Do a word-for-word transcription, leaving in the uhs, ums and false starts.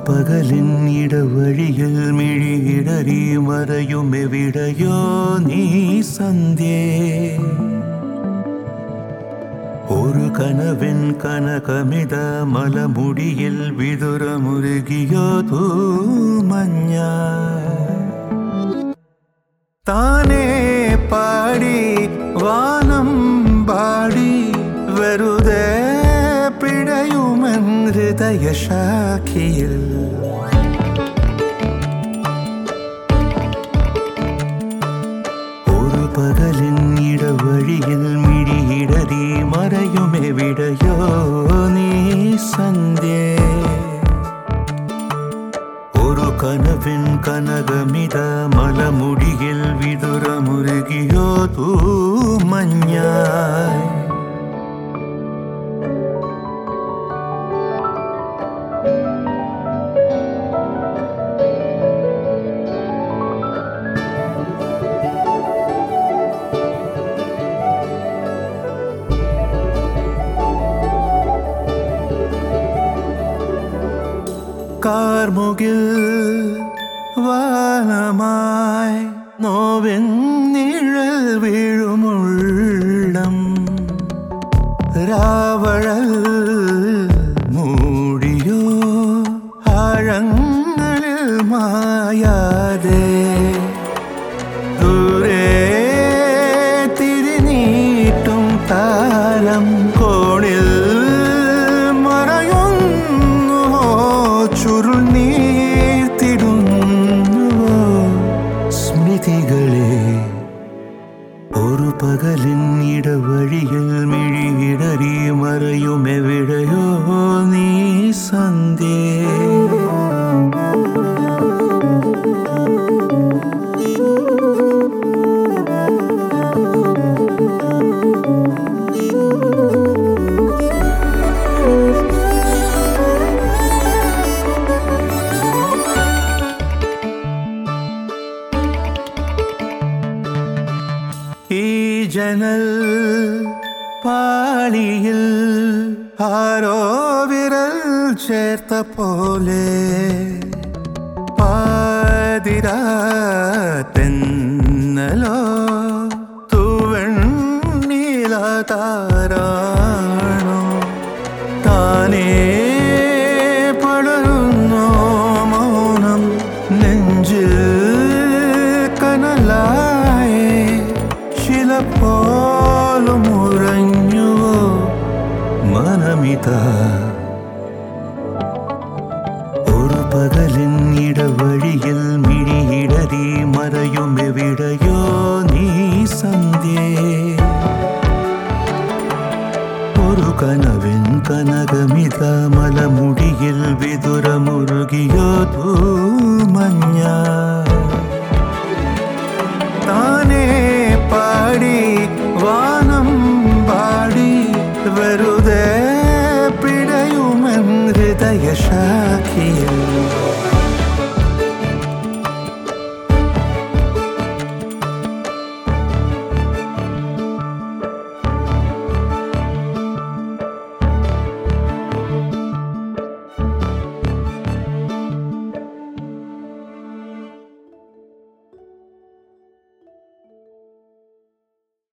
പകലിൻ ഇടവഴിയിൽ മിഴിയിടറി മറയുമെവിടെയോ നീ സന്ധ്യേ. ഒരു കനവിൻ കനകമിത മലമുടിയിൽ വിതുരമുരുകിയോ തൂമഞ്ഞ. താനേ പാടി വാനം പാടി വെറുതെ പിടയുമെൻ ഹൃദയശാഖിയിൽ. ഒരു പകലിൻ ഇടവഴിയിൽ മിഴിയിടറി മറയുമെവിടെയോ നീ സന്ധ്യേ. ഒരു കനവിൻ കനകമിത മലമുടിയിൽ വിതുരമുരുകിയോ തൂമഞ്ഞായി. കാർമുകിൽ വാനമായി നോവിൻ നിഴൽ വീഴുമുള്ളം. രാവഴൽ മൂടിയോ ആഴങ്ങളിൽ മായാതെ. ദൂരെ തിരിനീട്ടും താരം കോണിൽ ചുരുൾ നീർത്തിടുന്നുവോ സ്മൃതികളെ. ഒരു പകലിൻ ഇടവഴിയിൽ മിഴിയിടറി മറയുമെവിടെയോ നീ സന്ധ്യേ. ഈ ജനൽ പാളിയിൽ ആരോ വിരൽ ചേർത്ത പോലെ പാതിരാത്തെന്നലോ തൂവെണ്ണീലതാരാണോ. താനേ പടരുന്നോ മൗനം നെഞ്ചിൽ കനലായി. പോലും ഉറഞ്ഞുവോ മനമിത. ഒരു പകലിൻ ഇടവഴിയിൽ മിഴിയിടറി മറയുമെവിടെയോ നീ സന്ധ്യേ. ഒരു കനവിൻ കനകമിത മലമുടിയിൽ വിതുരമുരുകിയോ തൂമഞ്ഞ. താനേ പാടി വാനം പാടി വെറുതെ പിടയുമെൻ ഹൃദയശാഖിയിൽ.